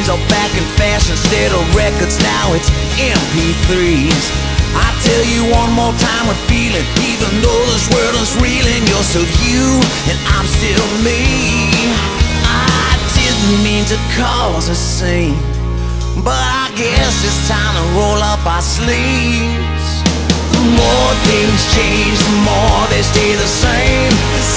CDs are back in fashion. Instead of records, now it's MP3s. I tell you one more time with feeling, even though this world is reeling, you're still you and I'm still me. I didn't mean to cause a scene, but I guess it's time to roll up our sleeves. The more things change, the more they stay the same.